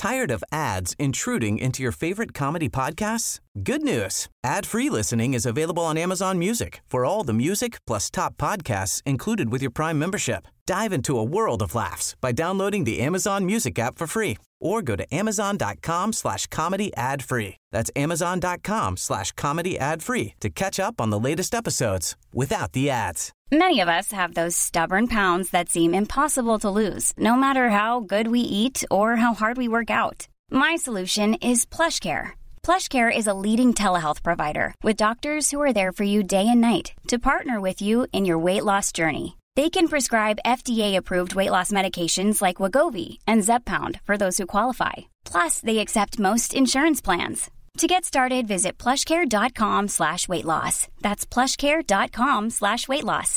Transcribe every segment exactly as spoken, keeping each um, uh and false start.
Tired of ads intruding into your favorite comedy podcasts? Good news. Ad-free listening is available on Amazon Music for all the music plus top podcasts included with your Prime membership. Dive into a world of laughs by downloading the Amazon Music app for free or go to amazon.com slash comedy ad free. That's amazon.com slash comedy ad free to catch up on the latest episodes without the ads. Many of us have those stubborn pounds that seem impossible to lose, no matter how good we eat or how hard we work out. My solution is PlushCare. PlushCare is a leading telehealth provider with doctors who are there for you day and night to partner with you in your weight loss journey. They can prescribe F D A-approved weight loss medications like Wegovy and Zepbound for those who qualify. Plus, they accept most insurance plans. To get started, visit plushcare.com slash weight loss. That's plushcare.com slash weight loss.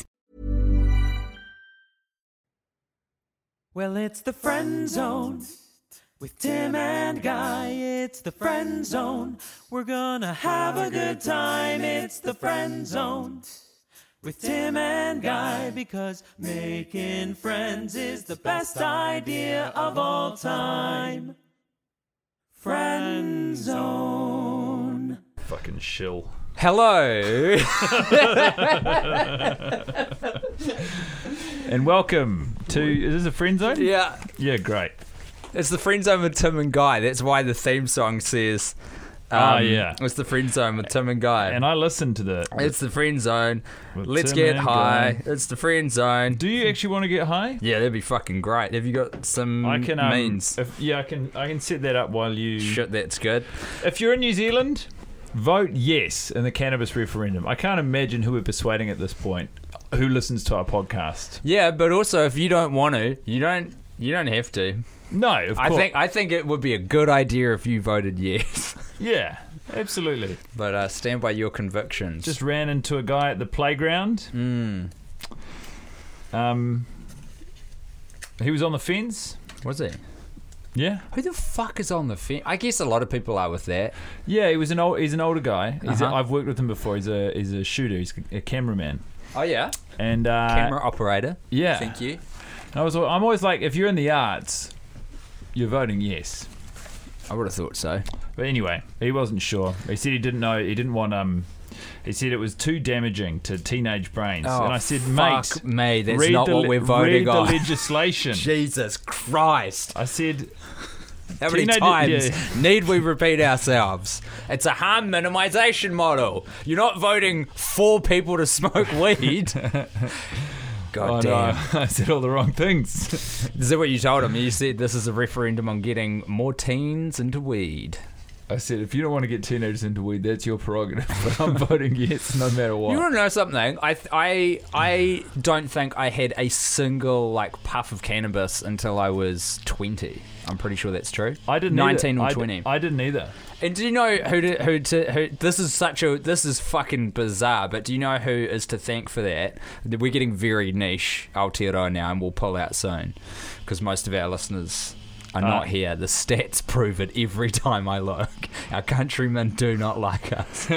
Well, it's the Friend Zone with Tim and Guy. It's the Friend Zone. We're gonna have a good time. It's the Friend Zone with Tim and Guy, because making friends is the best idea of all time. Friend Zone. Fucking shill. Hello. And welcome to, is this a Friend Zone? Yeah. Yeah, great. It's the Friend Zone with Tim and Guy. That's why the theme song says... Um, oh, yeah. It's the Friend Zone with Tim and Guy. And I listened to the... It's the Friend Zone. Let's Tim get and high. Guy. It's the Friend Zone. Do you actually want to get high? Yeah, that'd be fucking great. Have you got some I can, um, means? If, yeah, I can I can set that up while you... Shit, that's good. If you're in New Zealand, vote yes in the cannabis referendum. I can't imagine who we're persuading at this point who listens to our podcast. Yeah, but also if you don't want to, you don't you don't have to. No, of I course. think I think it would be a good idea if you voted yes. Yeah, absolutely. But uh, stand by your convictions. Just ran into a guy at the playground. Mm. Um, he was on the fence. Was he? Yeah. Who the fuck is on the fence? I guess a lot of people are with that. Yeah, he was an old. He's an older guy. He's Uh-huh. a, I've worked with him before. He's a he's a shooter. He's a cameraman. Oh yeah. And uh, Camera operator. Yeah. Thank you. I was. I'm always like, if you're in the arts, you're voting yes. I would have thought so. But anyway, he wasn't sure. He said he didn't know. He didn't want. Um, he said it was too damaging to teenage brains. Oh, and I said, fuck mate, me. That's read not the, what we're voting read on. the legislation. Jesus Christ. I said, how many teenage- times yeah. need we repeat ourselves? It's a harm minimization model. You're not voting for people to smoke weed. God oh damn. no, I said all the wrong things. Is that what you told him? You said this is a referendum on getting more teens into weed. I said, if you don't want to get teenagers into weed, that's your prerogative. But I'm voting yes, no matter what. You want to know something? I I I don't think I had a single like puff of cannabis until I was twenty. I'm pretty sure that's true. I didn't. nineteen either. or I twenty. D- I didn't either. And do you know who to, who to who? This is such a this is fucking bizarre. But do you know who is to thank for that? We're getting very niche Aotearoa now, and we'll pull out soon because most of our listeners are Uh. not here. The stats prove it every time I look. Our countrymen do not like us.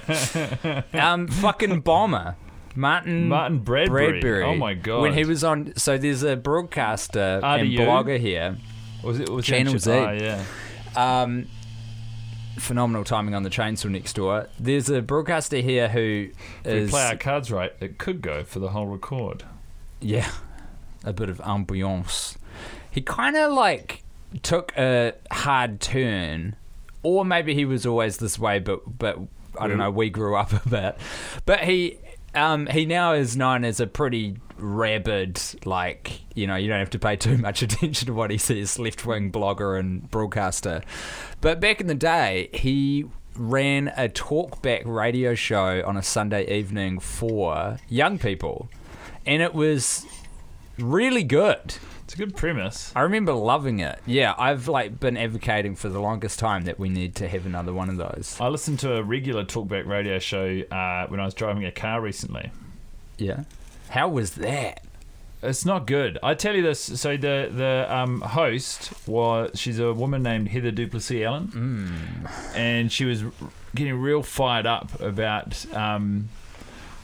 um, fucking bomber. Martin Martin Bradbury. Bradbury. Oh my god. When he was on, so there's a broadcaster R D U? and blogger here. was it was Channel it, Z. Oh, yeah. Um, phenomenal timing on the chainsaw next door. There's a broadcaster here who If is we play our cards right, it could go for the whole record. yeah, a bit of ambiance. He kind of like took a hard turn, or maybe he was always this way, but but I don't know. We grew up a bit, but he um, he now is known as a pretty rabid, like, you know, you don't have to pay too much attention to what he says, left-wing blogger and broadcaster. But back in the day, he ran a talkback radio show on a Sunday evening for young people, and it was really good. It's a good premise. I remember loving it. Yeah, I've like been advocating for the longest time that we need to have another one of those. I listened to a regular talkback radio show uh, when I was driving a car recently. Yeah. How was that? It's not good. I tell you this. So the the um, host was she's a woman named Heather Duplessis Allen, Mm. and she was getting real fired up about um,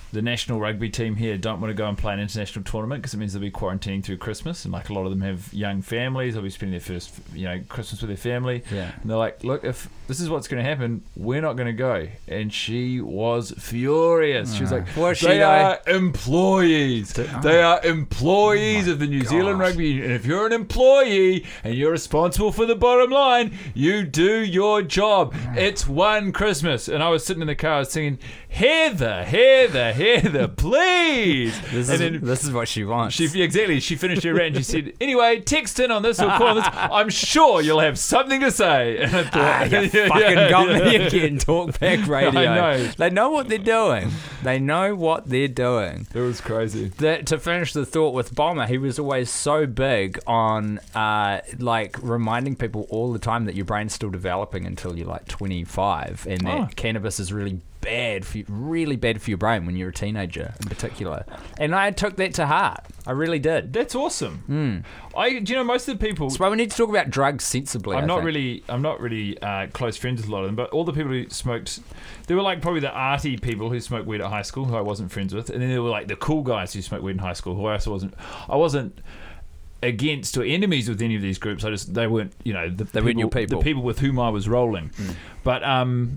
the national rugby team here don't want to go and play an international tournament because it means they'll be quarantining through Christmas, and like a lot of them have young families, they'll be spending their first, you know, Christmas with their family. Yeah. And they're like, look, if this is what's going to happen, we're not going to go. And she was furious. She was like, Was she, they though? are employees. Oh. They are employees Oh of the New gosh. Zealand Rugby Union. And if you're an employee and you're responsible for the bottom line, you do your job. It's one Christmas. And I was sitting in the car, I was singing, Heather, Heather, Heather, please. This and is then this is what she wants. she exactly. She finished her rant. And she said, "Anyway, text in on this or call on this. I'm sure you'll have something to say." And I thought, Ah, you yeah, fucking yeah, got me yeah. again. Talkback radio. I know. They know what they're doing. They know what they're doing. It was crazy. The, to finish the thought with Bomber, he was always so big on uh, like reminding people all the time that your brain's still developing until you're like twenty-five, and that Oh. cannabis is really bad for you, really bad for your brain when you're a teenager in particular. And I took that to heart. I really did. That's awesome. Mm. I, do you know, most of the people. That's why we need to talk about drugs sensibly. I'm I not think. really, I'm not really uh, close friends with a lot of them, but all the people who smoked, they were like probably the arty people who smoked weed at high school, who I wasn't friends with, and then there were like the cool guys who smoked weed in high school, who I also wasn't. I wasn't against or enemies with any of these groups. I just they weren't, you know, the They weren't your people. the people with whom I was rolling. Mm. But um,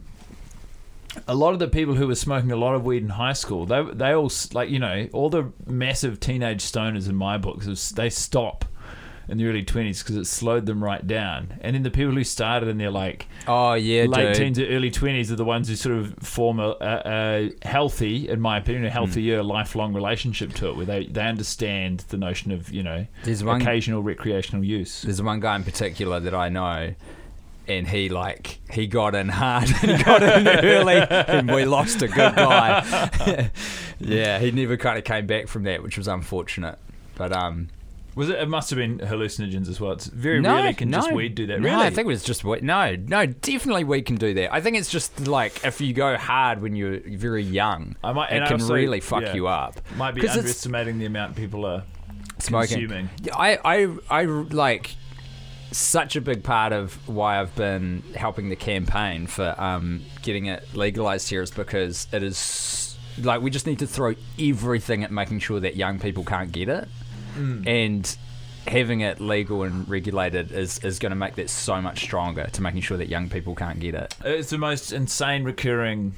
a lot of the people who were smoking a lot of weed in high school, they they all like you know all the massive teenage stoners in my books, is they stop in the early twenties because it slowed them right down. And then the people who started in their like Oh yeah, late dude. teens or early twenties are the ones who sort of form a, a, a healthy, in my opinion, a healthier lifelong relationship to it, where they, they understand the notion of, you know, There's one- occasional recreational use. There's one guy in particular that I know, and he like he got in hard and he got in early, and we lost a good guy. Yeah, he never kind of came back from that, which was unfortunate. But um, Was it? It must have been hallucinogens as well. It's very no, rarely can no, just weed do that. No, Really? I think it was just weed. No, no, definitely weed can do that. I think it's just like if you go hard when you're very young, I might- it and can also- really fuck yeah. you up. Might be 'Cause it's- underestimating the amount people are smoking. consuming. Yeah, I, I, I like such a big part of why I've been helping the campaign for um, getting it legalized here is because it is like we just need to throw everything at making sure that young people can't get it, Mm. and having it legal and regulated is, is going to make that so much stronger to making sure that young people can't get it. It's the most insane recurring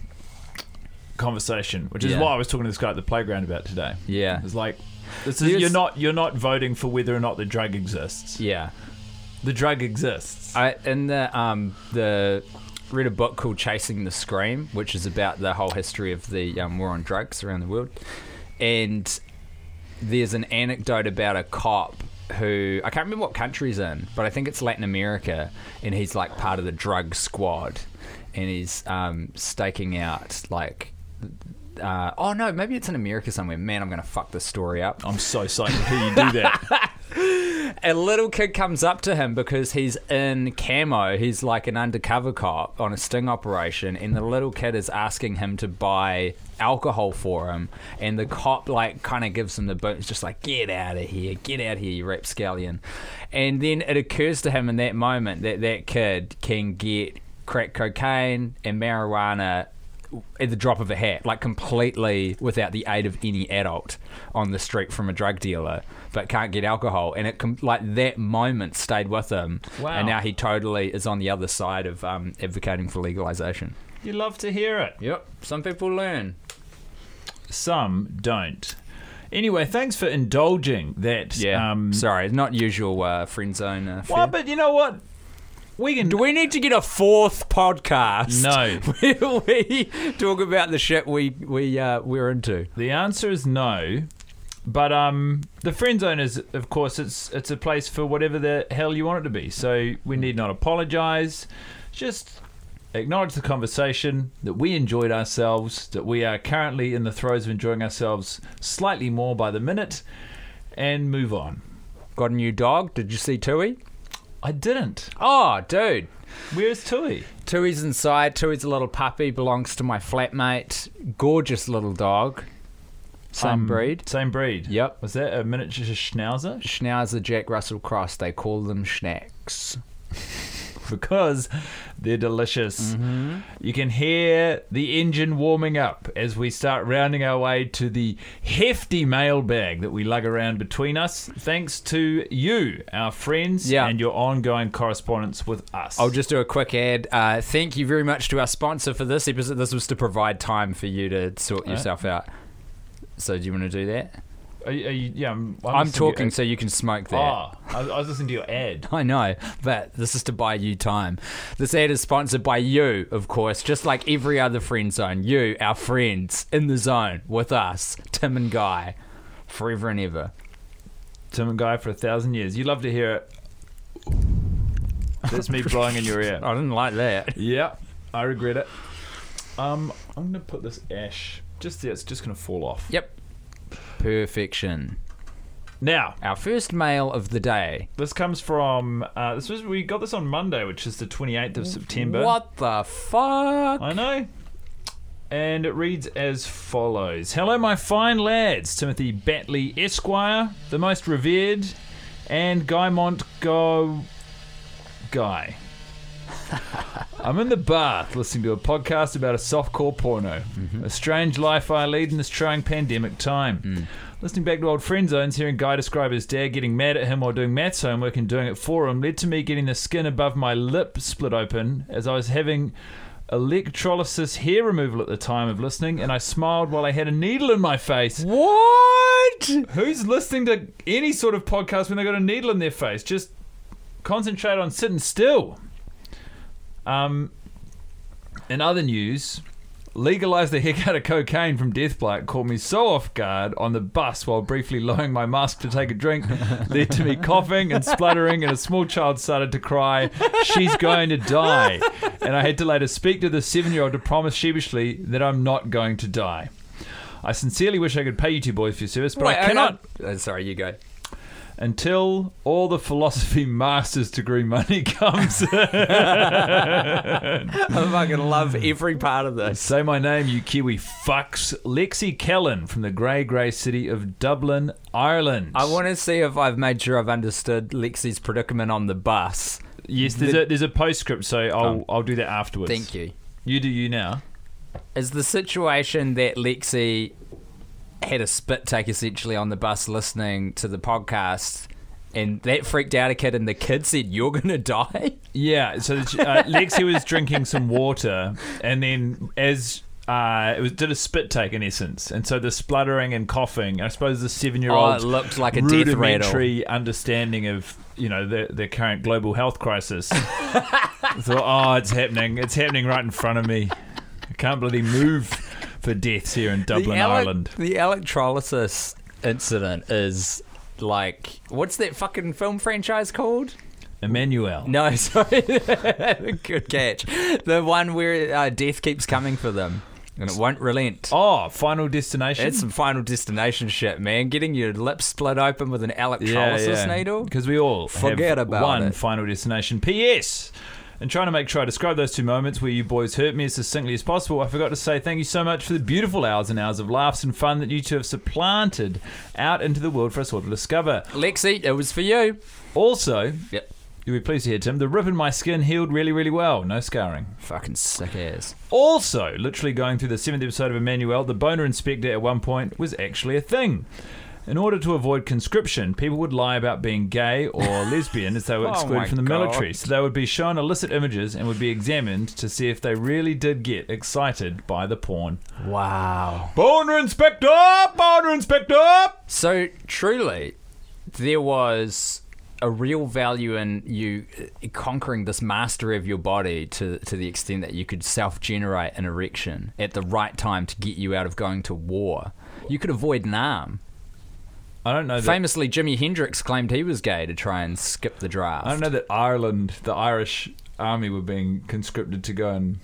conversation, which is Yeah. what I was talking to this guy at the playground about today. Yeah. It's like this is There's- you're not you're not voting for whether or not the drug exists. Yeah. The drug exists. I in the um the read a book called Chasing the Scream, which is about the whole history of the um, war on drugs around the world, and there's an anecdote about a cop who I can't remember what country he's in, but I think it's Latin America, and he's like part of the drug squad, and he's um, staking out like. Uh, oh no, maybe it's in America somewhere. Man, I'm gonna fuck this story up. I'm so psyched to hear you do that. A little kid comes up to him because he's in camo. He's like an undercover cop on a sting operation, and the little kid is asking him to buy alcohol for him, and the cop like kind of gives him the boot. It's just like, get out of here, get out of here, you rapscallion. And then it occurs to him in that moment that that kid can get crack cocaine and marijuana at the drop of a hat, like completely without the aid of any adult on the street from a drug dealer, but can't get alcohol. And it com- like that moment stayed with him. Wow. And now he totally is on the other side of um, advocating for legalization. You love to hear it. Yep. Some people learn. Some don't. Anyway, thanks for indulging that. Yeah. Um, Sorry, it's not usual uh, friend zone. Uh, well, fare. but you know what? We can. Do we need to get a fourth podcast? No. Where we talk about the shit we we uh, we're into. The answer is no. But um, the friend zone is, of course, it's it's a place for whatever the hell you want it to be. So we need not apologise. Just acknowledge the conversation, that we enjoyed ourselves, that we are currently in the throes of enjoying ourselves slightly more by the minute, and move on. Got a new dog? Did you see Tui? I didn't. Oh, dude. Where's Tui? Tui's inside. Tui's a little puppy, belongs to my flatmate. Gorgeous little dog. Same Um, breed. Same breed. Yep. Was that a miniature schnauzer? Schnauzer Jack Russell Cross. They call them schnacks. Because They're delicious. Mm-hmm. You can hear the engine warming up as we start rounding our way to the hefty mailbag that we lug around between us, thanks to you, our friends, yeah. and your ongoing correspondence with us. I'll just do a quick ad. Uh, thank you very much to our sponsor for this episode. This was to provide time for you to sort yourself right. out. So do you want to do that? Are you, are you, yeah, I'm, I'm, I'm talking so you can smoke that. Oh, I was, I was listening to your ad. I know, but this is to buy you time. This ad is sponsored by you, of course, just like every other Friend Zone. You, our friends, in the zone with us, Tim and Guy, forever and ever. Tim and Guy for a thousand years. You love to hear it. That's me blowing in your ear. I didn't like that. Yeah, I regret it. Um, I'm going to put this ash just there. It's just going to fall off. Yep. Perfection. Now, our first mail of the day. This comes from. Uh, this was we got this on Monday, which is the twenty-eighth of September. What the fuck? I know. And it reads as follows: Hello, my fine lads, Timothy Batley Esquire, the most revered, and Guy Montgo Guy. I'm in the bath listening to a podcast about a softcore porno. Mm-hmm. A strange life I lead in this trying pandemic time. Mm. Listening back to old Friend Zones, hearing Guy describe his dad getting mad at him while doing maths homework and doing it for him led to me getting the skin above my lip split open as I was having electrolysis hair removal at the time of listening, and I smiled while I had a needle in my face. What? Who's listening to any sort of podcast when they got a needle in their face? Just concentrate on sitting still. Um, in other news, legalised the heck out of cocaine from Deathblight caught me so off guard on the bus while briefly lowering my mask to take a drink, led to me coughing and spluttering, and a small child started to cry, "She's going to die." And I had to later speak to the seven-year-old to promise sheepishly that I'm not going to die. I sincerely wish I could pay you two boys for your service, but Wait, I cannot. Uh, sorry, you go. Until all the philosophy master's degree money comes in. I fucking love every part of this. Say my name, you Kiwi fucks. Lexi Kellen from the grey, grey city of Dublin, Ireland. I want to see if I've made sure I've understood Lexi's predicament on the bus. Yes, there's the, a there's a postscript, so I'll I'll do that afterwards. Thank you. You do you now. Is the situation that Lexi had a spit take essentially on the bus listening to the podcast, and that freaked out a kid, and the kid said, "You're gonna die"? Yeah. So uh, Lexi was drinking some water, and then as uh, it was did a spit take in essence, and so the spluttering and coughing. I suppose the seven-year-old oh, it looked like a death rattle. Rudimentary understanding of you know the the current global health crisis. I thought, oh, it's happening! It's happening right in front of me. I can't bloody move for deaths here in Dublin, the ele- Ireland. The electrolysis incident is like, what's that fucking film franchise called? Emmanuel. No, sorry. Good catch. The one where uh, death keeps coming for them and it won't relent. Oh, Final Destination? It's some Final Destination shit, man. Getting your lips split open with an electrolysis yeah, yeah. needle. Because we all Forget have about one it. Final Destination. P S And trying to make sure I describe those two moments where you boys hurt me as succinctly as possible, I forgot to say thank you so much for the beautiful hours and hours of laughs and fun that you two have supplanted out into the world for us all to discover. Lexi, it was for you. Also, yep. You'll be pleased to hear, Tim, the rip in my skin healed really, really well. No scarring. Fucking sick ass. Also, literally going through the seventh episode of Emmanuel, the boner inspector at one point was actually a thing. In order to avoid conscription, people would lie about being gay or lesbian as they were excluded oh from the God. military. So they would be shown illicit images and would be examined to see if they really did get excited by the porn. Wow. Boner inspector! Boner inspector! So, truly, there was a real value in you conquering this mastery of your body to to the extent that you could self-generate an erection at the right time to get you out of going to war. You could avoid N A M. I don't know that, Famously, Jimi Hendrix claimed he was gay to try and skip the draft. I don't know that Ireland, the Irish army, were being conscripted to go and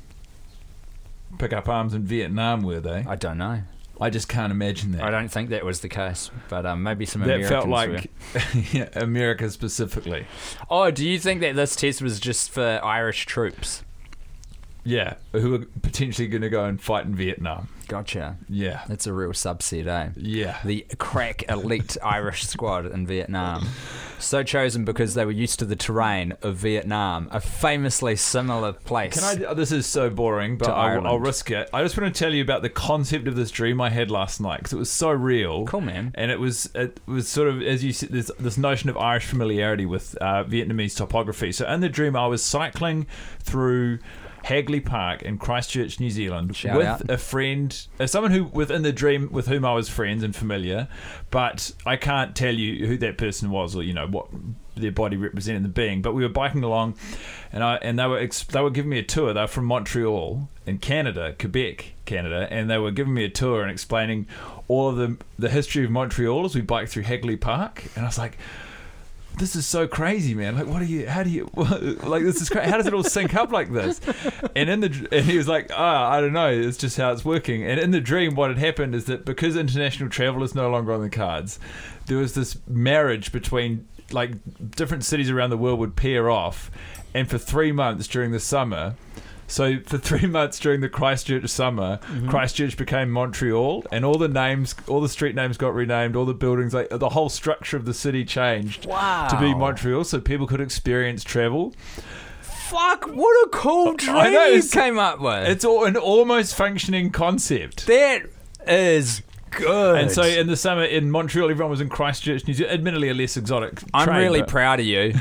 pick up arms in Vietnam, were they? I don't know. I just can't imagine that. I don't think that was the case, but um, maybe some that Americans felt like were. yeah, America specifically. Oh, do you think that this test was just for Irish troops? Yeah, who are potentially going to go and fight in Vietnam. Gotcha. Yeah. That's a real subset, eh? Yeah. The crack elite Irish squad in Vietnam. So chosen because they were used to the terrain of Vietnam, a famously similar place. Can I? This is so boring, but To I'll, Ireland. I'll risk it. I just want to tell you about the concept of this dream I had last night because it was so real. Cool, man. And it was it was sort of, as you said, this this notion of Irish familiarity with uh, Vietnamese topography. So in the dream, I was cycling through Hagley Park in Christchurch, New Zealand, Shout with out. a friend, uh, someone who within the dream with whom I was friends and familiar, but I can't tell you who that person was or you know what their body represented the being. But we were biking along, and I and they were ex- they were giving me a tour. They were from Montreal in Canada, Quebec, Canada, and they were giving me a tour and explaining all of the the history of Montreal as we biked through Hagley Park, and I was like, this is so crazy, man. Like, what are you, how do you, like, this is crazy. How does it all sync up like this? And in the, and he was like, oh, I don't know. It's just how it's working. And in the dream, what had happened is that because international travel is no longer on the cards, there was this marriage between, like, different cities around the world would pair off. And for three months during the summer, so for three months during the Christchurch summer, mm-hmm. Christchurch became Montreal, and all the names, all the street names got renamed, all the buildings, like the whole structure of the city changed Wow. to be Montreal, so people could experience travel. Fuck, what a cool dream I know, you it's- came up with. It's all an almost functioning concept. That is good. And so in the summer in Montreal, everyone was in Christchurch, New Zealand, admittedly a less exotic I'm train, really but- proud of you.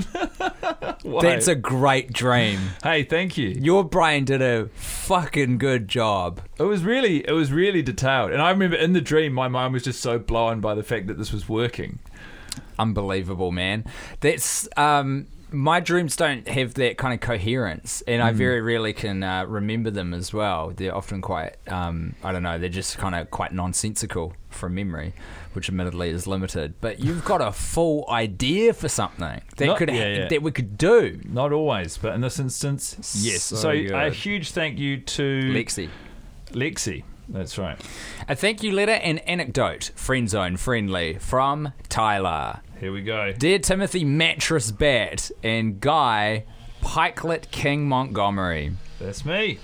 Why? That's a great dream. Hey, thank you. Your brain did a fucking good job. It was really, it was really detailed. And I remember in the dream, my mind was just so blown by the fact that this was working. Unbelievable, man. That's um my dreams don't have that kind of coherence, and I very rarely can uh, remember them as well. They're often quite, um, I don't know, they're just kind of quite nonsensical from memory, which admittedly is limited. But you've got a full idea for something that Not- could ha- yeah, yeah. that we could do. Not always, but in this instance, yes. So So, good. a huge thank you to Lexi. Lexi. That's right. A thank you letter and anecdote, friend zone friendly, from Tyler. Here we go. Dear Timothy Mattress Bat and Guy Pikelet King Montgomery, That's me.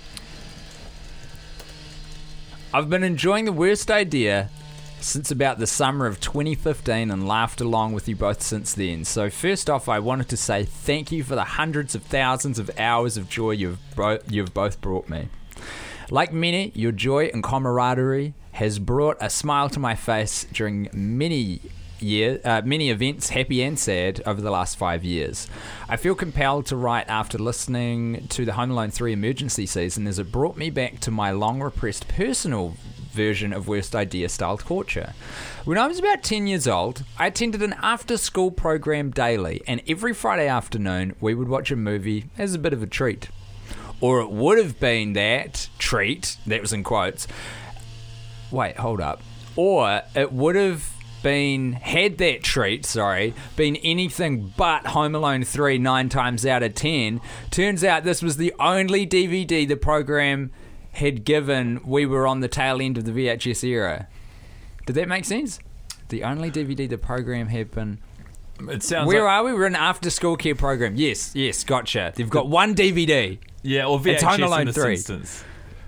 I've been enjoying The Worst Idea since about the summer of twenty fifteen and laughed along with you both since then. So first off, I wanted to say thank you for the hundreds of thousands of hours of joy you've, bro- you've both brought me. Like many, your joy and camaraderie has brought a smile to my face during many year, uh, many events, happy and sad, over the last five years. I feel compelled to write after listening to the Home Alone three emergency season, as it brought me back to my long-repressed personal version of Worst Idea style torture. When I was about ten years old, I attended an after-school program daily, and every Friday afternoon we would watch a movie as a bit of a treat. Or it would have been that treat, that was in quotes. Wait, hold up. Or it would have been, had that treat, sorry, been anything but Home Alone three nine times out of ten. Turns out this was the only D V D the program had given. We were on the tail end of the V H S era. Did that make sense? The only D V D the program had been... It sounds Where like, are we? We're in an after-school care program. Yes, yes, gotcha. They've got one D V D. yeah, or V H It's S Home Alone in this three. instance.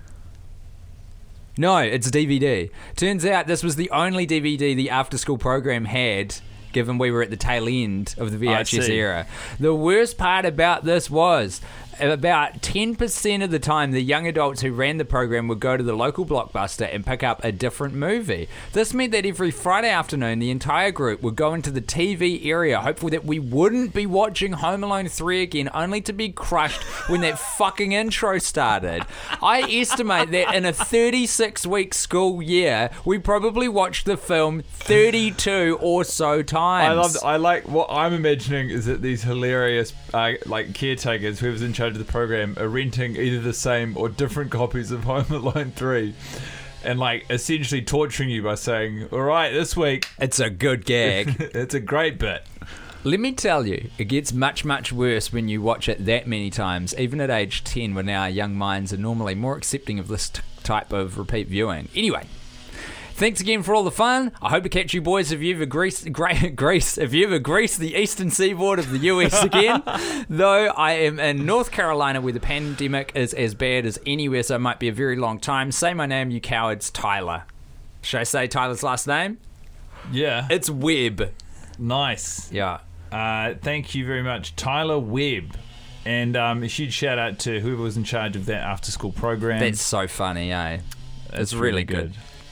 No, it's D V D. Turns out this was the only D V D the after-school program had, given we were at the tail end of the V H S I see. era. The worst part about this was, about ten percent of the time, the young adults who ran the program would go to the local Blockbuster and pick up a different movie. This meant that every Friday afternoon, the entire group would go into the T V area, hopeful that we wouldn't be watching Home Alone three again, only to be crushed when that fucking intro started. I estimate that in a thirty-six week school year, we probably watched the film thirty-two or so times. I love. I like what I'm imagining is that these hilarious, uh, like caretakers, whoever's in charge of the program, are renting either the same or different copies of Home Alone three, and like essentially torturing you by saying, "All right, this week It's a good gag. it's a great bit." Let me tell you, it gets much, much worse when you watch it that many times, even at age ten, when our young minds are normally more accepting of this t- type of repeat viewing. Anyway, Thanks again for all the fun. I hope to catch you boys if you ever grease, gra- grease, if you ever grease the eastern seaboard of the U S again. Though I am in North Carolina where the pandemic is as bad as anywhere, so it might be a very long time. Say my name, you cowards. Tyler. Should I say Tyler's last name? Yeah. It's Webb. Nice. Yeah. Uh, thank you very much, Tyler Webb. And um, a huge shout out to whoever was in charge of that after school program. That's so funny, eh? That's It's really good.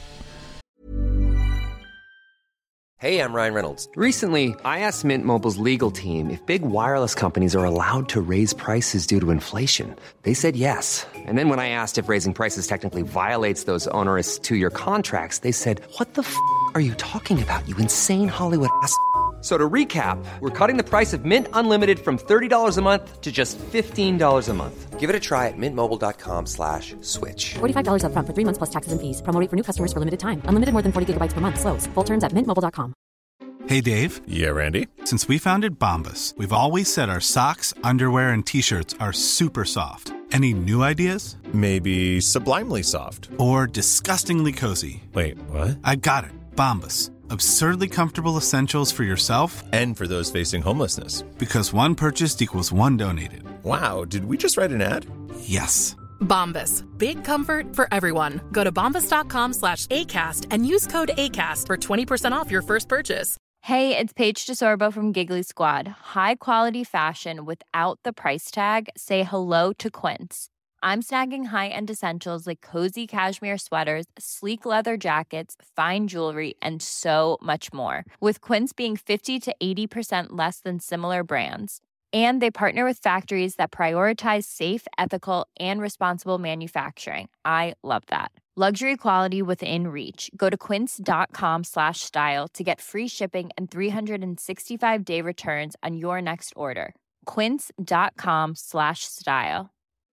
Hey, I'm Ryan Reynolds. Recently, I asked Mint Mobile's legal team if big wireless companies are allowed to raise prices due to inflation. They said yes. And then when I asked if raising prices technically violates those onerous two-year contracts, they said, what the f*** are you talking about, you insane Hollywood ass f- So to recap, we're cutting the price of Mint Unlimited from thirty dollars a month to just fifteen dollars a month. Give it a try at mintmobile.com slash switch. forty-five dollars up front for three months plus taxes and fees. Promo rate for new customers for limited time. Unlimited more than forty gigabytes per month. Slows full terms at mint mobile dot com. Hey, Dave. Yeah, Randy. Since we founded Bombas, we've always said our socks, underwear, and T-shirts are super soft. Any new ideas? Maybe sublimely soft. Or disgustingly cozy. Wait, what? I got it. Bombas. Absurdly comfortable essentials for yourself and for those facing homelessness. Because one purchased equals one donated. Wow, did we just write an ad? Yes. Bombas. Big comfort for everyone. Go to bombas.com slash ACAST and use code ACAST for twenty percent off your first purchase. Hey, it's Paige DeSorbo from Giggly Squad. High quality fashion without the price tag. Say hello to Quince. I'm snagging high-end essentials like cozy cashmere sweaters, sleek leather jackets, fine jewelry, and so much more. With Quince being fifty to eighty percent less than similar brands. And they partner with factories that prioritize safe, ethical, and responsible manufacturing. I love that. Luxury quality within reach. Go to quince.com slash style to get free shipping and three sixty-five day returns on your next order. Quince.com slash style.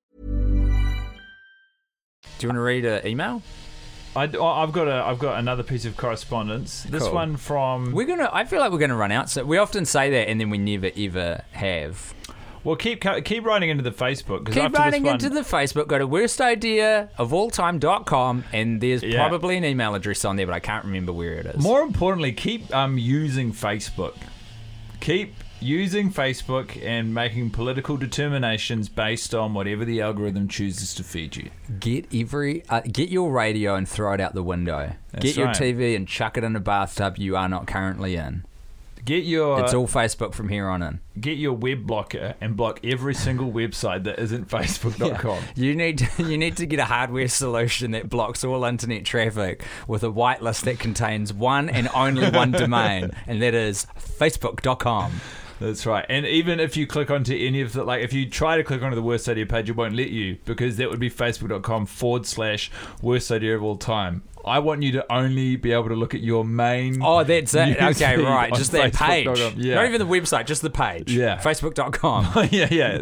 Do you want to read an email? I, I've got a I've got another piece of correspondence. This Cool. one from We're gonna. I feel like we're gonna run out. So we often say that, and then we never ever have. well, keep keep writing into the Facebook. 'Cause Keep after writing this one, into the Facebook. Go to worst idea of all time dot com, and there's Yeah. probably an email address on there, but I can't remember where it is. More importantly, keep um using Facebook. Keep using Facebook and making political determinations based on whatever the algorithm chooses to feed you. Get every uh, get your radio and throw it out the window. That's get your right. T V and chuck it in a bathtub you are not currently in. Get your It's all Facebook from here on in. get your web blocker and block every single website that isn't facebook dot com. You need to, you need to get a hardware solution that blocks all internet traffic with a whitelist that contains one and only one domain, and that is facebook dot com. That's right. And even if you click onto any of the, like, if you try to click onto the worst idea page, it won't let you, because that would be facebook dot com forward slash worst idea of all time. I want you to only be able to look at your main. Oh, that's it. news Okay, feed right. on Just that facebook page. dot com. Yeah. Not even the website, just the page. Yeah. facebook dot com. yeah, yeah.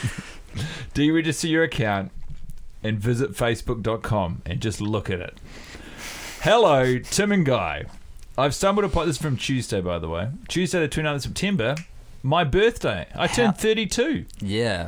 Deregister your account and visit facebook dot com and just look at it. Hello, Tim and Guy. I've stumbled upon this from Tuesday, by the way. Tuesday, the twenty-ninth of September, my birthday. I turned thirty-two. Yeah.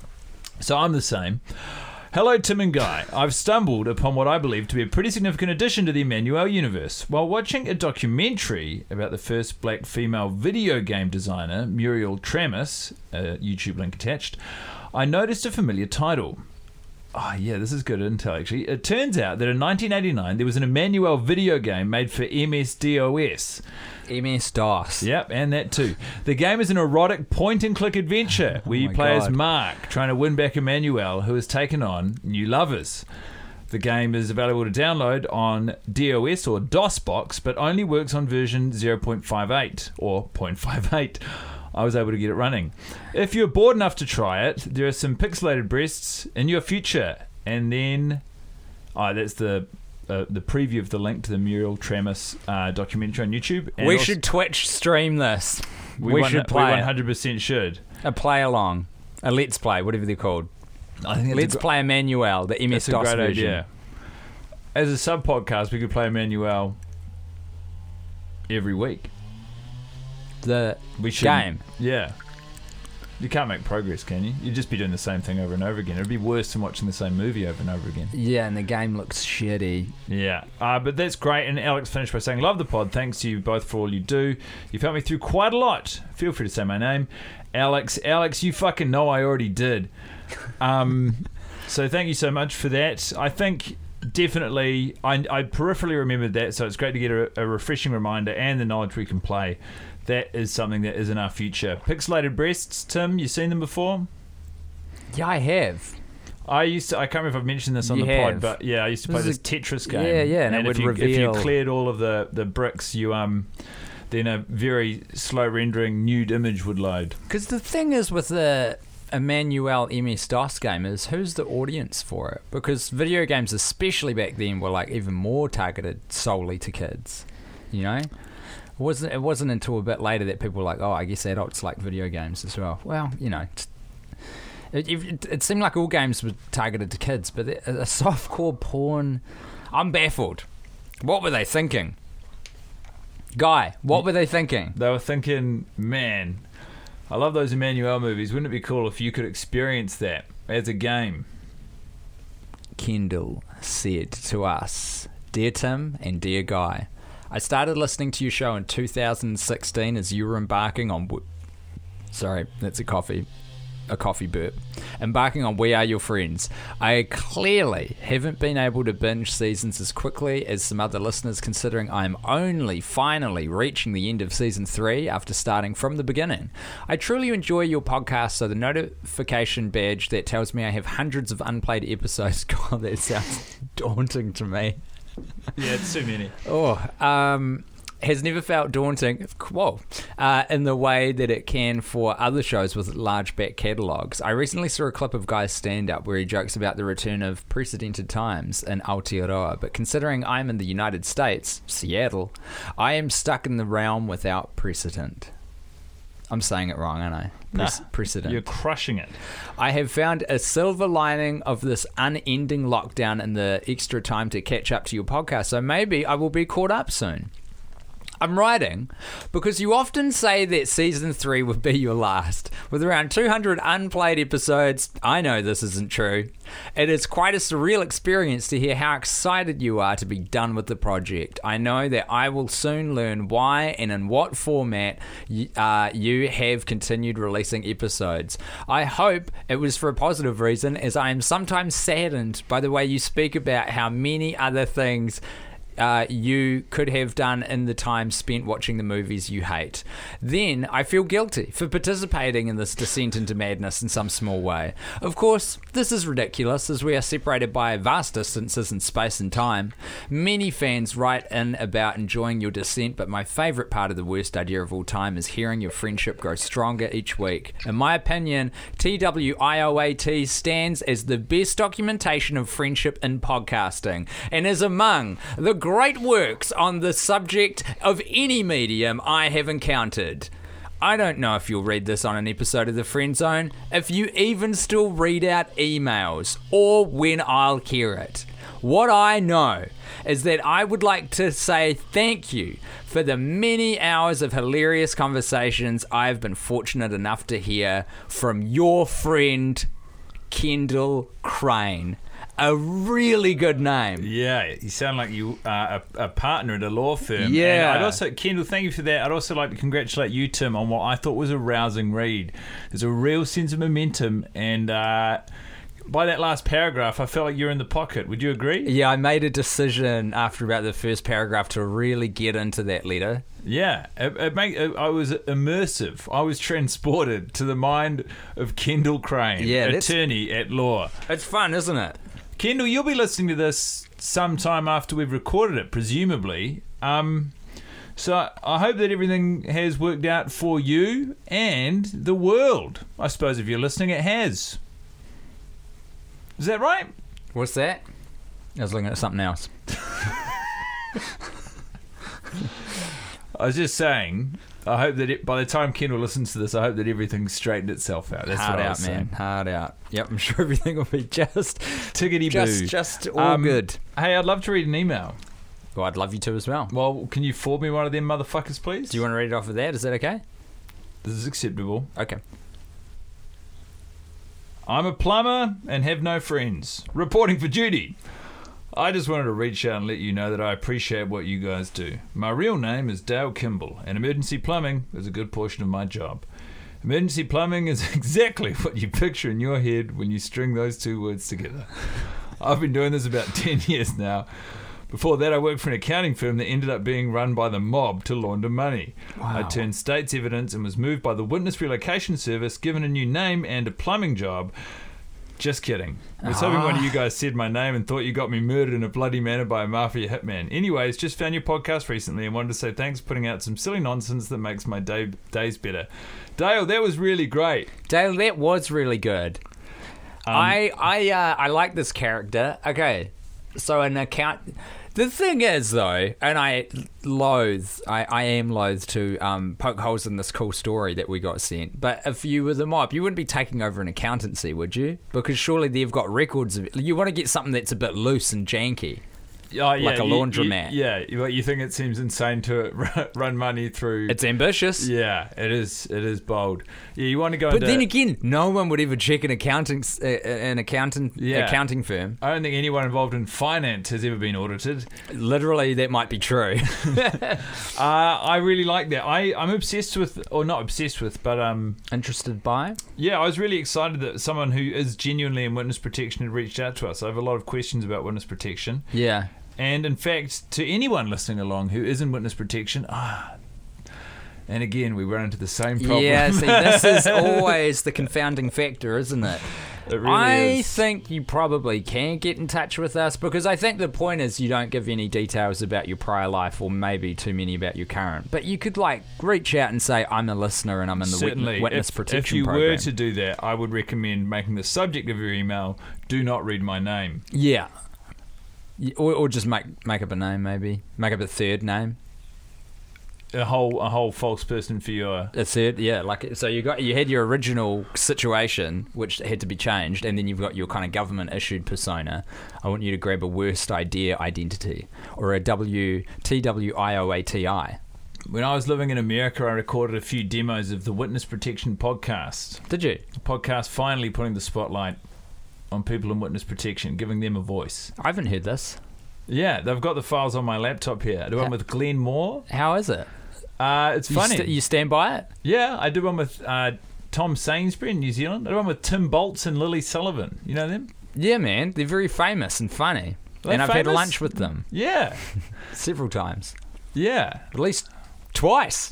So I'm the same. Hello, Tim and Guy. I've stumbled upon what I believe to be a pretty significant addition to the Emmanuel universe. While watching a documentary about the first black female video game designer, Muriel Tramis, a YouTube link attached, I noticed a familiar title. Oh, yeah, this is good intel, actually. It turns out that in nineteen eighty-nine, there was an Emmanuel video game made for M S DOS. M S DOS. Yep, and that too. The game is an erotic point-and-click adventure where you my play as God. Mark, trying to win back Emmanuel, who has taken on new lovers. The game is available to download on DOS or DOSBox, but only works on version zero point five eight or zero point five eight. I was able to get it running. If you're bored enough to try it, there are some pixelated breasts in your future. And then, oh, that's the uh, the preview of the link to the Muriel Tramis uh, documentary on YouTube. And We also- should Twitch stream this. We, we, one, should play we it. one hundred percent should. A play along. A let's play, whatever they're called. I think Let's a, play Emmanuel, the M S that's a DOS great version. idea. As a sub podcast, we could play Emmanuel every week. The We should game. Yeah. You can't make progress, can you? You'd just be doing the same thing over and over again. It'd be worse than watching the same movie over and over again. Yeah, and the game looks shitty. Yeah, uh, but that's great. And Alex finished by saying, love the pod. Thanks to you both for all you do. You've helped me through quite a lot. Feel free to say my name. Alex. Alex, you fucking know I already did. Um, so thank you so much for that. I think definitely, I, I peripherally remembered that, so it's great to get a, a refreshing reminder and the knowledge we can play. That is something that is in our future. Pixelated breasts, Tim, you seen them before? Yeah, I have. I used to. I can't remember if I've mentioned this on you the have. pod, but yeah, I used to play this, this Tetris game. Yeah, yeah, and, and it if would you, reveal. If you cleared all of the, the bricks, you um, then a very slow rendering nude image would load. Because the thing is with the Emmanuel M S DOS game is who's the audience for it? Because video games, especially back then, were like even more targeted solely to kids. You know. It wasn't, it wasn't until a bit later that people were like, oh, I guess adults like video games as well. Well, you know, it, it, it seemed like all games were targeted to kids, but a softcore porn, I'm baffled. What were they thinking? Guy, what were they thinking? They were thinking, man, I love those Emmanuel movies. Wouldn't it be cool if you could experience that as a game? Kendall said to us, Dear Tim and Dear Guy, I started listening to your show in two thousand sixteen as you were embarking on... W- Sorry, that's a coffee. A coffee burp. Embarking on We Are Your Friends. I clearly haven't been able to binge seasons as quickly as some other listeners, considering I am only finally reaching the end of season three after starting from the beginning. I truly enjoy your podcast, so the notification badge that tells me I have hundreds of unplayed episodes, God, that sounds daunting to me. Yeah, it's too many. Oh, um, has never felt daunting, whoa, uh, in the way that it can for other shows with large back catalogues. I recently saw a clip of Guy's stand-up where he jokes about the return of precedented times in Aotearoa, but considering I'm in the United States, Seattle, I am stuck in the realm without precedent. I'm saying it wrong, aren't I? Pre- nah, precedent. You're crushing it. I have found a silver lining of this unending lockdown and the extra time to catch up to your podcast, so maybe I will be caught up soon. I'm writing because you often say that season three would be your last. With around two hundred unplayed episodes, I know this isn't true. It is quite a surreal experience to hear how excited you are to be done with the project. I know that I will soon learn why and in what format uh, you have continued releasing episodes. I hope it was for a positive reason, as I am sometimes saddened by the way you speak about how many other things Uh, you could have done in the time spent watching the movies you hate. Then I feel guilty for participating in this descent into madness in some small way. Of course, this is ridiculous as we are separated by vast distances in space and time. Many fans write in about enjoying your descent, but my favourite part of the worst idea of all time is hearing your friendship grow stronger each week. In my opinion, T W I O A T stands as the best documentation of friendship in podcasting and is among the great works on the subject of any medium I have encountered. I don't know if you'll read this on an episode of The Friend Zone, if you even still read out emails, or when I'll hear it. What I know is that I would like to say thank you for the many hours of hilarious conversations I've been fortunate enough to hear from your friend, Kendall Crane. A really good name. Yeah, you sound like you are a, a partner at a law firm. Yeah. And I'd also, Kendall, thank you for that. I'd also like to congratulate you, Tim, on what I thought was a rousing read. There's a real sense of momentum, and uh, by that last paragraph, I felt like you're in the pocket. Would you agree? Yeah, I made a decision after about the first paragraph to really get into that letter. Yeah, it, it make, it, I was immersive. I was transported to the mind of Kendall Crane, yeah, attorney at law. It's fun, isn't it? Kendall, you'll be listening to this sometime after we've recorded it, presumably. Um, so I hope that everything has worked out for you and the world. I suppose if you're listening, it has. Is that right? What's that? I was looking at something else. I was just saying, I hope that it, by the time Kendall listens to this, I hope that everything's straightened itself out. That's Hard what I out, was man. saying. Hard out. Yep, I'm sure everything will be just tickety just, boo. Just all um, good. Hey, I'd love to read an email. Well, I'd love you to as well. Well, can you forward me one of them motherfuckers, please? Do you want to read it off of that? Is that okay? This is acceptable. Okay. I'm a plumber and have no friends. Reporting for duty. I just wanted to reach out and let you know that I appreciate what you guys do. My real name is Dale Kimball, and emergency plumbing is a good portion of my job. Emergency plumbing is exactly what you picture in your head when you string those two words together. I've been doing this about ten years now. Before that, I worked for an accounting firm that ended up being run by the mob to launder money. Wow. I turned state's evidence and was moved by the Witness Relocation Service, given a new name and a plumbing job. Just kidding. I was hoping one of you guys said my name and thought you got me murdered in a bloody manner by a mafia hitman. Anyways, just found your podcast recently and wanted to say thanks for putting out some silly nonsense that makes my day days better. Dale, that was really great. Dale, that was really good. Um, I I uh, I like this character. Okay, so an account. The thing is, though, and I loathe, I, I am loath to um, poke holes in this cool story that we got sent. But if you were the mob, you wouldn't be taking over an accountancy, would you? Because surely they've got records of it. You want to get something that's a bit loose and janky. Oh, yeah, like a you, laundromat. You, yeah, you, you think it seems insane to run money through... It's ambitious. Yeah, it is It is bold. Yeah, you want to go But into... then again, no one would ever check an accounting uh, an accountant yeah. accounting firm. I don't think anyone involved in finance has ever been audited. Literally, that might be true. uh, I really like that. I, I'm obsessed with... Or not obsessed with, but... um, Interested by? Yeah, I was really excited that someone who is genuinely in witness protection had reached out to us. I have a lot of questions about witness protection. Yeah. And in fact, to anyone listening along who is in witness protection, ah, and again, we run into the same problem. Yeah, see, this is always the confounding factor, isn't it? It really I is. think you probably can get in touch with us because I think the point is you don't give any details about your prior life or maybe too many about your current. But you could like reach out and say, I'm a listener and I'm in the Certainly. witness if, protection If you program. were to do that, I would recommend making the subject of your email, do not read my name. Yeah. Or, or just make make up a name, maybe. Make up a third name. A whole a whole false person for your... A third, yeah. Like so, you got you had your original situation, which had to be changed, and then you've got your kind of government issued persona. I want you to grab a worst idea identity or a W T W I O A T I. When I was living in America, I recorded a few demos of the Witness Protection podcast. Did you? The podcast finally putting the spotlight on people in witness protection, giving them a voice. I haven't heard this. Yeah, they've got the files on my laptop here. I did one with Glenn Moore. How is it? Uh, it's you funny. St- you stand by it? Yeah, I did one with uh, Tom Sainsbury in New Zealand. I did one with Tim Boltz and Lily Sullivan. You know them? Yeah, man. They're very famous and funny. They're and I've famous? had lunch with them. Yeah. Several times. Yeah. At least twice.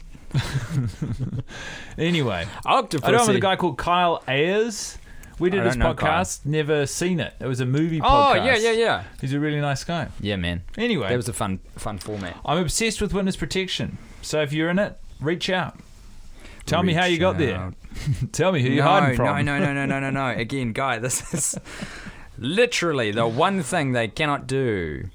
Anyway. Octopussy. I did one with a guy called Kyle Ayers. We did I this don't know podcast, never seen it. It was a movie Oh, podcast. yeah, yeah, yeah. He's a really nice guy. Yeah, man. Anyway. That was a fun fun format. I'm obsessed with witness protection. So if you're in it, reach out. Tell Reach me how you got out. there. Tell me who you're no, hiding from. No, no, no, no, no, no, no. Again, guy, this is literally the one thing they cannot do.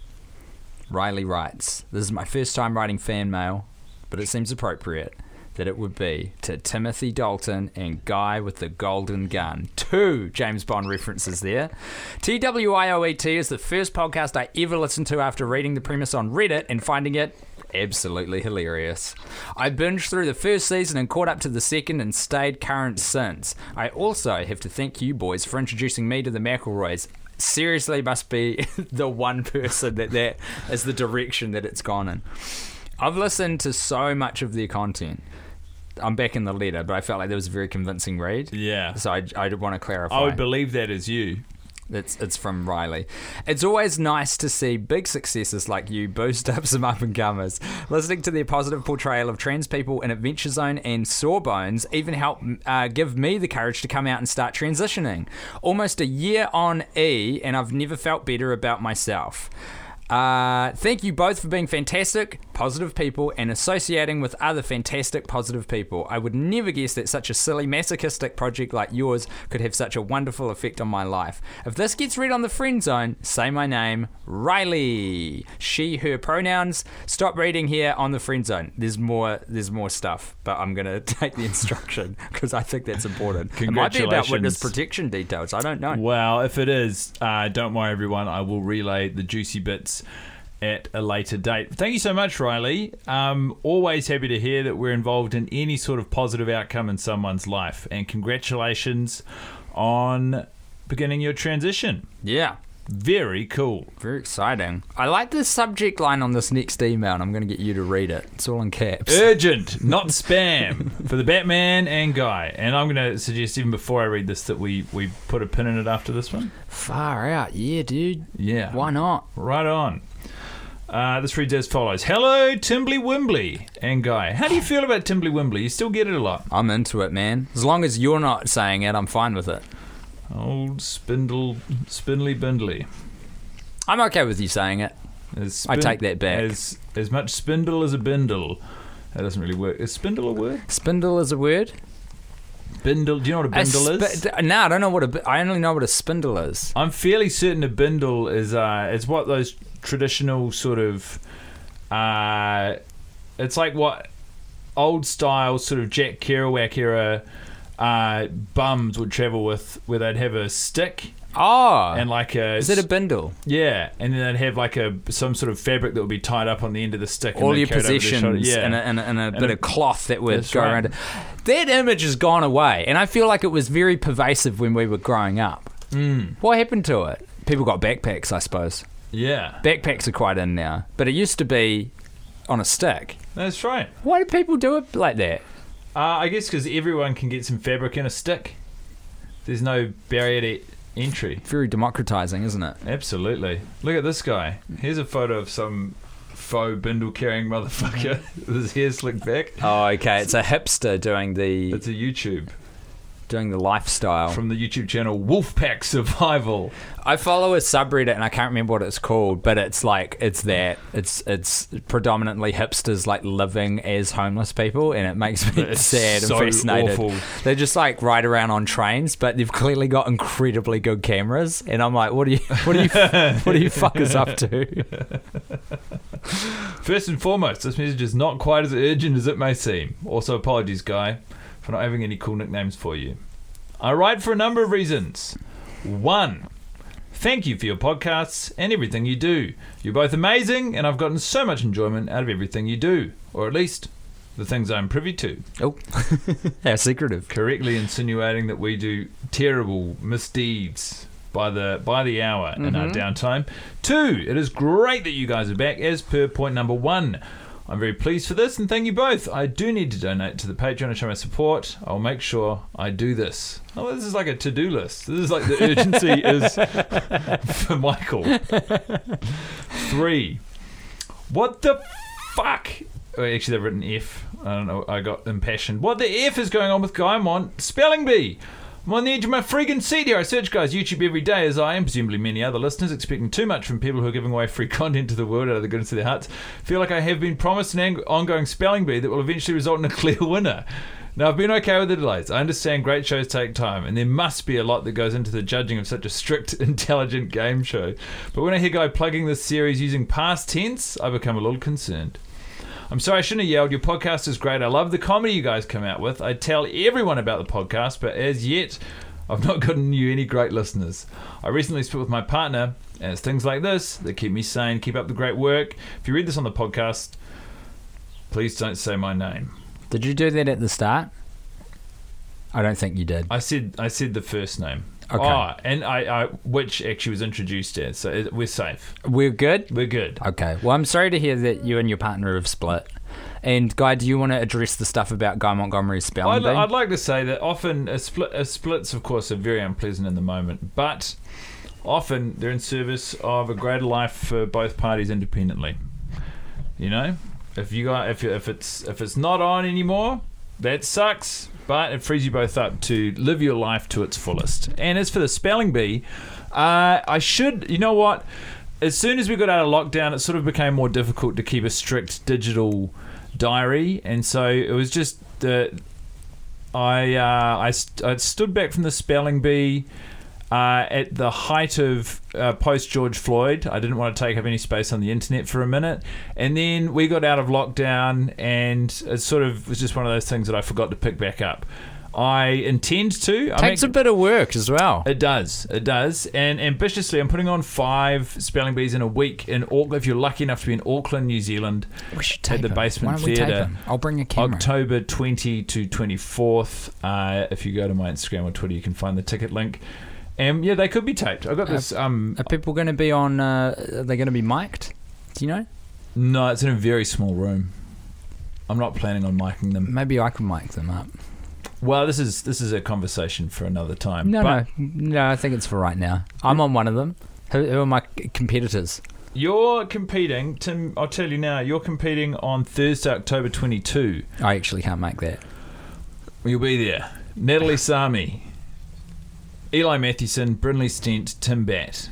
Riley writes, this is my first time writing fan mail, but it seems appropriate that it would be to Timothy Dalton and Guy with the Golden Gun. Two James Bond references there. T W I O E T is the first podcast I ever listened to after reading the premise on Reddit and finding it absolutely hilarious. I binged through the first season and caught up to the second and stayed current since. I also have to thank you boys for introducing me to the McElroys. Seriously must be the one person that that is the direction that it's gone in. I've listened to so much of their content. I'm back in the letter, but I felt like that was a very convincing read. Yeah. So I, I want to clarify. I would believe that is you. It's it's from Riley. It's always nice to see big successes like you boost up some up-and-comers. Listening to their positive portrayal of trans people in Adventure Zone and Sawbones even helped uh, give me the courage to come out and start transitioning. Almost a year on E, and I've never felt better about myself. Uh, thank you both for being fantastic, positive people and associating with other fantastic, positive people. I would never guess that such a silly, masochistic project like yours could have such a wonderful effect on my life. If this gets read on the friend zone, say my name, Riley. She, her pronouns. Stop reading here on the friend zone. There's more, there's more stuff, but I'm going to take the instruction because I think that's important. It might be about witness protection details. I don't know. Well, if it is, uh, don't worry, everyone. I will relay the juicy bits at a later date. Thank you so much, Riley. Um, always happy to hear that we're involved in any sort of positive outcome in someone's life. And congratulations on beginning your transition. Yeah. Very cool. Very exciting. I like the subject line on this next email, and I'm going to get you to read it. It's all in caps. Urgent, not spam, for the Batman and Guy. And I'm going to suggest, even before I read this, that we, we put a pin in it after this one. Far out. Yeah, dude. Yeah. Why not? Right on. Uh, this reads as follows. Hello, Timbly Wimbly and Guy. How do you feel about Timbly Wimbly? You still get it a lot? I'm into it, man. As long as you're not saying it, I'm fine with it. Old spindle, spindly bindly. I'm okay with you saying it. Spin- I take that back. As, as much spindle as a bindle. That doesn't really work. Is spindle a word? Spindle is a word? Bindle. Do you know what a bindle a sp- is? No, I don't know what a. I only know what a spindle is. I'm fairly certain a bindle is. Uh, it's what those traditional sort of. Uh, it's like what old style sort of Jack Kerouac era uh, bums would travel with, where they'd have a stick. Oh, and like a is it a bindle? Yeah, and then they'd have like a some sort of fabric that would be tied up on the end of the stick. All and your possessions, yeah, and a, and a, and a and bit a, of cloth that would go right. around it. That image has gone away, and I feel like it was very pervasive when we were growing up. Mm. What happened to it? People got backpacks, I suppose. Yeah, backpacks are quite in now, but it used to be on a stick. That's right. Why do people do it like that? Uh, I guess because everyone can get some fabric in a stick. There's no barrier to entry. Very democratizing, isn't it? Absolutely. Look at this guy. Here's a photo of some faux bindle carrying motherfucker with his hair slicked back. Oh, okay. It's a hipster doing the. It's a YouTube. Doing the lifestyle. From the YouTube channel Wolfpack Survival. I follow a subreddit and I can't remember what it's called, but it's like, it's that. It's it's predominantly hipsters like living as homeless people, and it makes me it's sad so and fascinated. Awful. They just like ride around on trains, but they've clearly got incredibly good cameras, and I'm like, what do you what do you what do you fuckers up to? First and foremost, this message is not quite as urgent as it may seem. Also, apologies, Guy, for not having any cool nicknames for you. I write for a number of reasons. One, thank you for your podcasts and everything you do. You're both amazing, and I've gotten so much enjoyment out of everything you do, or at least the things I'm privy to. Oh, how secretive. Correctly insinuating that we do terrible misdeeds by the by the hour mm-hmm. in our downtime. Two, it is great that you guys are back, as per point number one. I'm very pleased for this, and thank you both. I do need to donate to the Patreon to show my support. I'll make sure I do this. Oh, this is like a to-do list. This is like the urgency is for Michael. Three. What the fuck? Oh, actually, they've written F. I don't know. I got impassioned. What the F is going on with Guy? I'm on Spelling Bee. I'm on the edge of my friggin' seat here. I search Guy's YouTube every day, as I, and presumably many other listeners, expecting too much from people who are giving away free content to the world out of the goodness of their hearts. Feel like I have been promised an ang- ongoing spelling bee that will eventually result in a clear winner. Now, I've been okay with the delays. I understand great shows take time, and there must be a lot that goes into the judging of such a strict, intelligent game show. But when I hear Guy plugging this series using past tense, I become a little concerned. I'm sorry I shouldn't have yelled. Your podcast is great. I love the comedy you guys come out with. I tell everyone about the podcast, but as yet, I've not gotten you any great listeners. I recently split with my partner, and it's things like this that keep me sane. Keep up the great work. If you read this on the podcast, please don't say my name. Did you do that at the start? I don't think you did. I said I said the first name. Okay. Oh, and I, I which actually was introduced as, so it, we're safe. We're good? We're good. Okay. Well, I'm sorry to hear that you and your partner have split. And, Guy, do you want to address the stuff about Guy Montgomery's spelling I'd, bee? I'd like to say that often a split, a splits, of course, are very unpleasant in the moment, but often they're in service of a greater life for both parties independently. You know, if you got if if it's if it's not on anymore, that sucks. But it frees you both up to live your life to its fullest. And as for the spelling bee, uh, I should, you know what? As soon as we got out of lockdown, it sort of became more difficult to keep a strict digital diary, and so it was just the I uh, I, st- I stood back from the spelling bee uh, at the height of uh, post George Floyd. I didn't want to take up any space on the internet for a minute, and then we got out of lockdown, and it sort of was just one of those things that I forgot to pick back up. I intend to. I Takes mean, a bit of work as well. It does. It does. And ambitiously, I'm putting on five spelling bees in a week in Auckland. If you're lucky enough to be in Auckland, New Zealand, We should at tape the him. Basement Why don't we tape Theatre, him? I'll bring a camera. October twentieth to twenty-fourth. Uh, if you go to my Instagram or Twitter, you can find the ticket link. And yeah, they could be taped. I got this. Um, Are people going to be on? Uh, are they going to be mic'd? Do you know? no, it's in a very small room. I'm not planning on micing them. Maybe I can mic them up. Well, this is this is a conversation for another time. No, but no, no. I think it's for right now. I'm on one of them. Who, who are my competitors? You're competing, Tim. I'll tell you now. You're competing on Thursday, October twenty-second. I actually can't make that. You'll be there. Natalie Sami, Eli Mathewson, Brynley Stent, Tim Batt.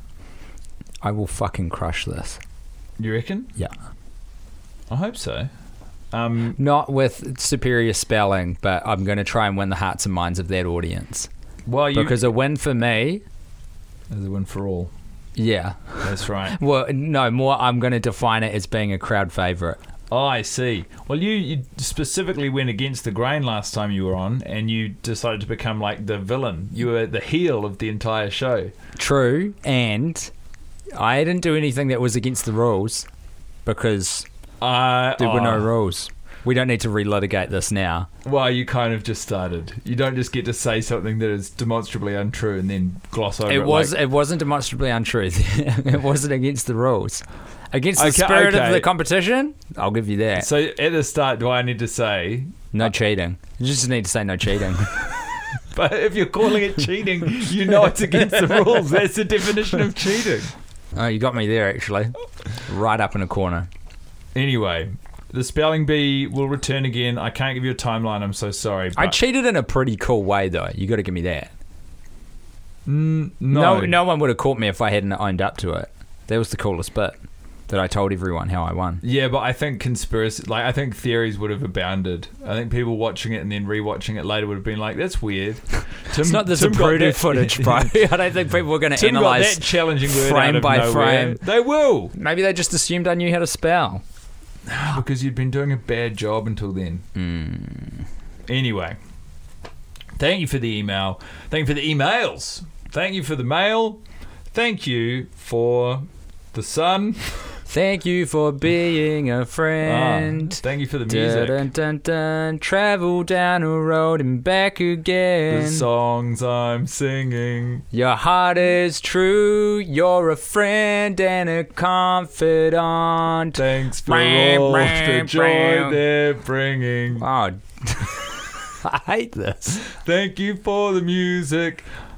I will fucking crush this. You reckon? Yeah. I hope so. Um, Not with superior spelling, but I'm going to try and win the hearts and minds of that audience. well, you Because a win for me, is a win for all. yeah. That's right. Well, no, more I'm going to define it as being a crowd favourite. Oh, I see. Well, you, you specifically went against the grain last time you were on, and you decided to become like the villain. You were the heel of the entire show. True, and I didn't do anything that was against the rules because Uh, there were no oh. rules. We don't need to relitigate this now. Well, you kind of just started. You don't just get to say something that is demonstrably untrue and then gloss over it. It was. like- It wasn't demonstrably untruth. It wasn't against the rules. Against the Okay, spirit okay. of the competition, I'll give you that. So at the start, do I need to say? No cheating. You just need to say no cheating. But if you're calling it cheating, you know it's against the rules. That's the definition of cheating. Oh, you got me there, actually. Right up in a corner. Anyway, the spelling bee will return again. I can't give you a timeline. I'm so sorry. I but- cheated in a pretty cool way, though. You got to give me that. Mm, No, no, no one would have caught me if I hadn't owned up to it. That was the coolest bit. That I told everyone how I won. Yeah, but I think conspiracy, like I think theories would have abounded. I think people watching it and then rewatching it later would have been like, "That's weird." Tim, It's not the Tim got Zapruder that- footage, bro. I don't think people were going to Tim got analyze that challenging word frame out of by nowhere. frame. They will, Maybe they just assumed I knew how to spell. because you'd been doing a bad job until then. Mm. Anyway, thank you for the email. Thank you for the emails. Thank you for the mail. Thank you for the sun. Thank you for being a friend. Ah, thank you for the music. Dun, dun, dun, travel down a road and back again. The songs I'm singing. Your heart is true. You're a friend and a confidant. Thanks for Bram, all bram, the joy bram. they're bringing. Oh, I hate this. Thank you for the music.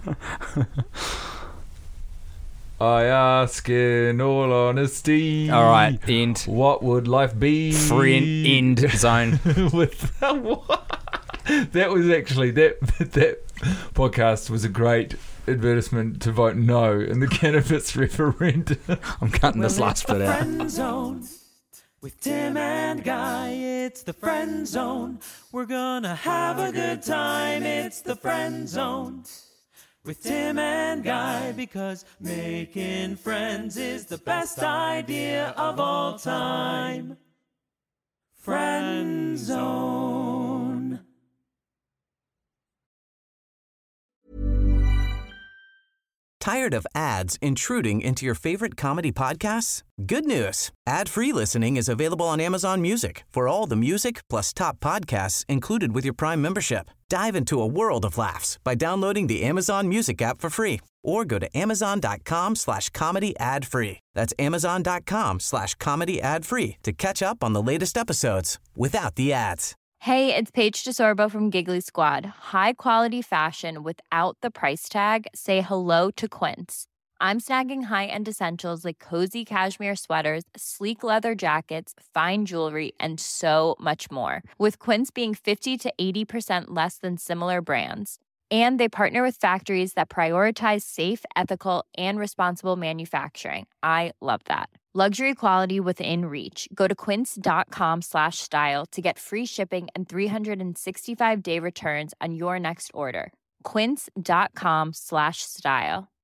I ask in all honesty. All right, end. What would life be? Friend end zone. With that was actually that that podcast was a great advertisement to vote no in the cannabis referendum. I'm cutting this Well, last it's bit the out. Friend Zone with Tim and Guy. It's the Friend Zone. We're gonna have a good time. It's the Friend Zone with Tim and Guy, because making friends is the best idea of all time. Friend Zone. Tired of ads intruding into your favorite comedy podcasts? Good news. Ad-free listening is available on Amazon Music for all the music plus top podcasts included with your Prime membership. Dive into a world of laughs by downloading the Amazon Music app for free or go to amazon.com slash comedy ad free. That's amazon.com slash comedy ad free to catch up on the latest episodes without the ads. Hey, it's Paige DeSorbo from Giggly Squad. High quality fashion without the price tag. Say hello to Quince. I'm snagging high-end essentials like cozy cashmere sweaters, sleek leather jackets, fine jewelry, and so much more. With Quince being fifty to eighty percent less than similar brands. And they partner with factories that prioritize safe, ethical, and responsible manufacturing. I love that. Luxury quality within reach. Go to quince.com slash style to get free shipping and three sixty-five day returns on your next order. Quince.com slash style.